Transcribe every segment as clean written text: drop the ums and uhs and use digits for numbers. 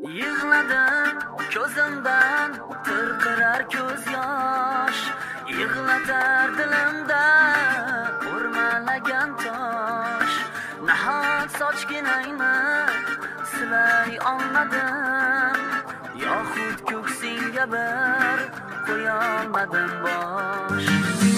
Yig'ladim ko'zimdan tirqirar ko'z yosh, yig'latar dilimda o'rmalagan tosh. Nahot sochginangni silay olmadim, yoxud ko'ksingga bir qo'yolmadim bosh.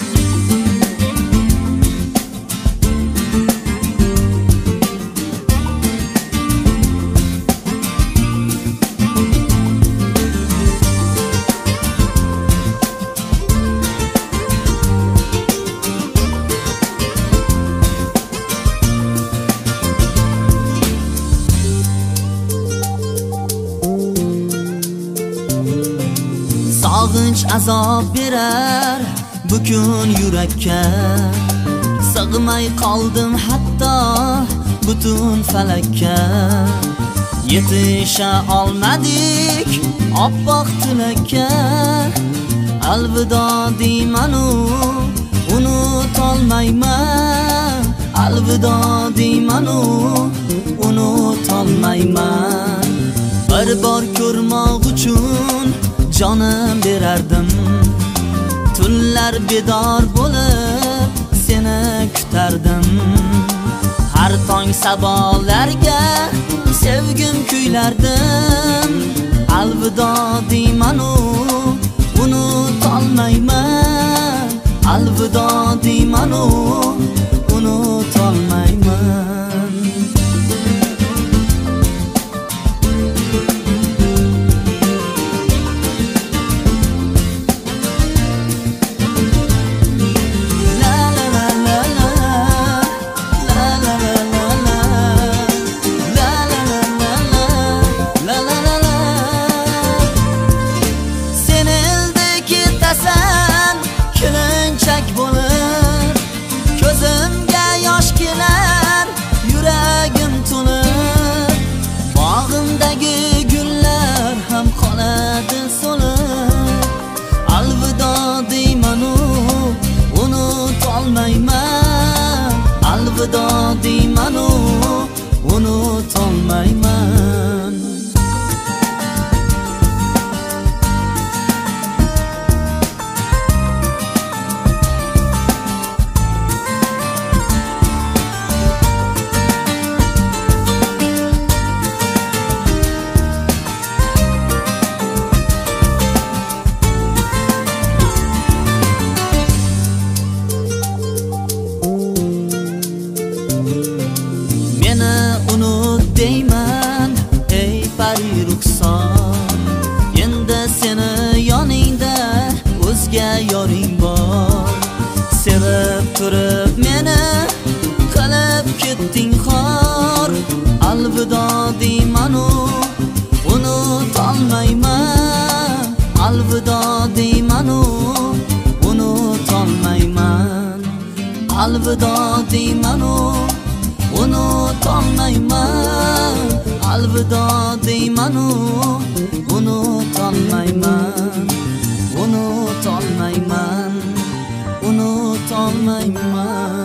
Sog'inch azob berar bukun yurakka, sig'may qoldim hatto butun falakka. Yetisha olmadik oppoq tilakka, alvido deymanu unutolmayman, alvido deymanu unutolmayman. Bir bor ko'rmoq uchun jonim berardim, tunlar bedor bo'lib seni kutardim. Har tong sabolarga sevgim kuylardim, alvido deymanu unutolmayman, alvido deymanu unutolmayman. Alvido deymanu unutolmayman. Deyman ey pari ruxsor, endi seni yoningda o'zga yoring bor. Sevib turib meni qilib ketding xor, alvido deymanu unutolmayman, alvido deymanu unutolmayman, alvido deymanu unutolmayman, alvido deymanu unutolmayman, unutolmayman, unutolmayman.